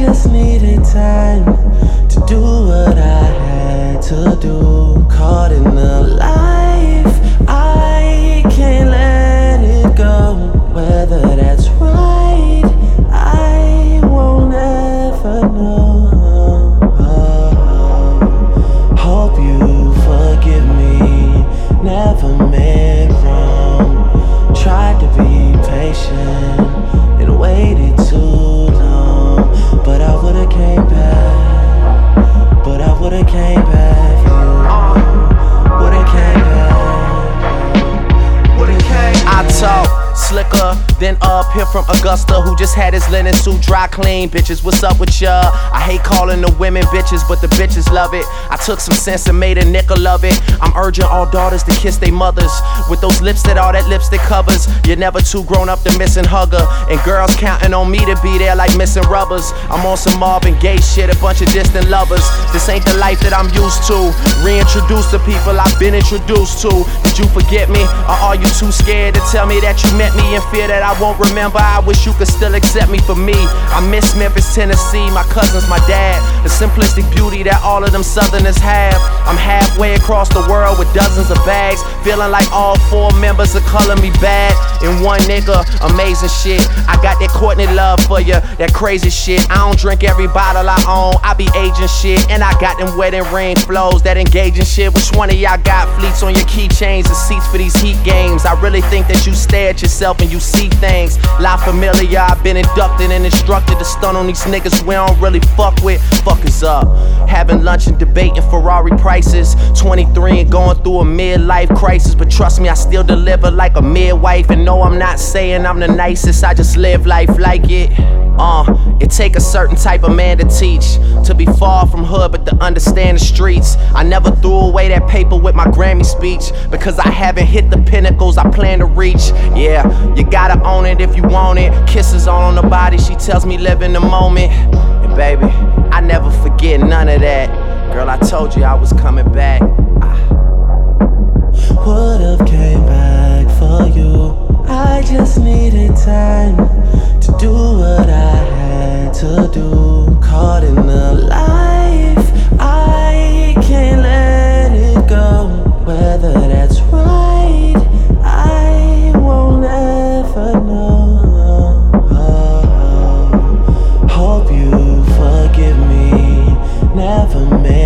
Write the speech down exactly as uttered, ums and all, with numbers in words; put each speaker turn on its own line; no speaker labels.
just needed time to do what I had to do. Caught in the life, I can't let it go. Whether that's right, I won't ever know. Hope you forgive me, never meant wrong. Tried to be patient and waited too long, but I would've came back, but I would've came back for you, would've came back, would've came back.
I talk slicker than up here from Augusta, who just had his linen suit dry clean. Bitches, what's up with ya? I hate calling the women bitches, but the bitches love it. I took some sense and made a nickel of it. I'm urging all daughters to kiss their mothers with those lips that all that lipstick covers. You're never too grown up to miss and hugger, and girls counting on me to be there like missing rubbers. I'm on some Marvin Gaye shit, a bunch of distant lovers. This ain't the life that I'm used to. Reintroduce the people I've been introduced to. Did you forget me, or are you too scared to tell me that you met me in fear that I won't remember? I wish you could still accept me for me. I miss Memphis, Tennessee, my cousins, my dad. The simplistic beauty that all of them southerners have. I'm halfway across the world with dozens of bags, feeling like all four members are calling me bad. And one nigga, amazing shit. I got that Courtney love for ya, that crazy shit. I don't drink every bottle I own, I be aging shit. And I got them wedding ring flows, that engaging shit. Which one of y'all got fleets on your keychains and seats for these heat games? I really think that you stare at yourself and you see things. La Familia, I've been inducted and instructed to stun on these niggas we don't really fuck with. Fuckers up, having lunch and debating Ferrari prices. Twenty-three and going through a midlife crisis, but trust me, I still deliver like a midwife. And no, I'm not saying I'm the nicest, I just live life like it. Uh, it take a certain type of man to teach, to be far from hood but to understand the streets. I never threw away that paper with my Grammy speech, because I haven't hit the pinnacles I plan to reach. Yeah, you gotta own it if you want it. Kisses all on the body, she tells me live in the moment. And baby, I never forget none of that. Girl, I told you I was coming back.
Would've came back for you. I just needed time to do what I had to do. Caught in the life, I can't let it go. Whether that's right, I won't ever know. Hope you forgive me, never made